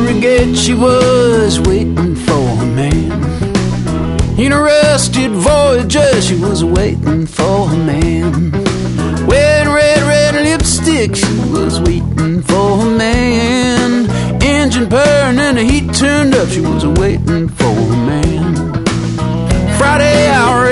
frigate, she was waiting for a man. In a rusted Voyager, she was waiting for a man. Wearing red lipstick, she was waiting for a man. Engine purring and the heat turned up, she was waiting for a man. Friday hour